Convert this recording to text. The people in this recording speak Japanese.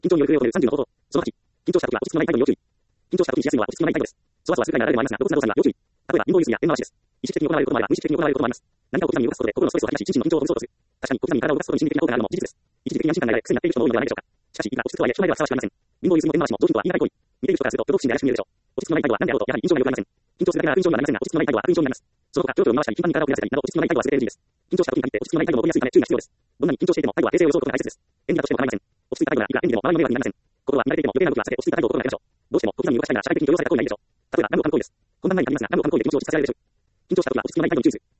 緊張による抑揚という30の方法。その8、緊張した時は落ち着きのない態度に要注意。緊張した時にしやすいのは落ち着きのない態度です。そわそわするくらいなら誰でもありますが、露骨な動作には要注意。例えば、インボイスやペン回しです。意識的に行われることもあれば、無意識的に行われることもあります。何かを小刻みに動かすことで、心のストレスを吐き出し、心身の緊張をほぐそうとする。確かに、小刻みに体を動かすことに心理的な効果があるのも事実です。一時的に安心感が得られ、癖になっている人も多いのではないでしょうか。しかし、いくら落ち着くとはいえ、人前ではふさわしくありません。インボイスもペン回しも上品とは言い難い行為。見ている人からすると、挙動不審で怪しく見えるでしょう。落ち着きのない態度は何であろうと、やはり印象が良くありません。緊張するだけなら悪印象にはなりませんが、落ち着きのない態度は悪印象になります。その他、キョロキョロ回したり、頻繁に体を振らせたりなど、落ち着きのない態度は全て NG です。緊張した時に限って落ち着きのない態度も起こりやすいため注意が必要です。どんなに緊張していても態度は平静を装うことが大切です。演技だとしても構いません。落ち着いた態度ならいくら演技でも周りの迷惑になりません。心は乱れていても余計な動きは避け、落ち着いた態度を心がけましょう。どうしても小刻みに動かしたいなら社会的に許容された行為がいいでしょう。例えば、何度かの行為です。こんな何かありますが、何度かの行為で緊張を差し支えられるでしょう。緊張した時は落ち着きのない態度に注意する。